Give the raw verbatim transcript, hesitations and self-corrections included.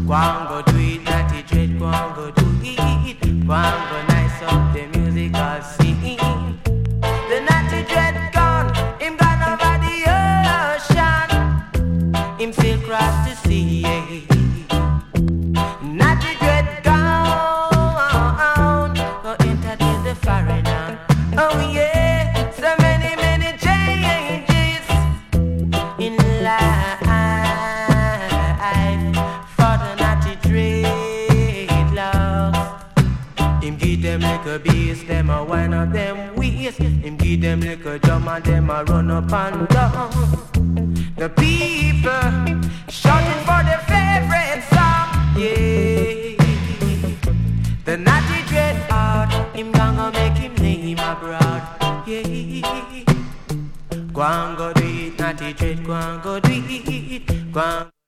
Go and go do it, Natty Dread, go and go do it. Go and go nice up the musical scene. The Natty Dread gone, him gone over the ocean. Him sail across the sea. Natty Dread gone, go entertain the foreigner. Oh yeah, so many, many changes in life. Them like a beast, them a wind up them waist. Him give them like a drum and them a run up and down. The people shouting for their favorite song, yeah. The Natty Dread art, him gonna make him name abroad, yeah. Go and go do it, Natty Dread, go and go do it, go and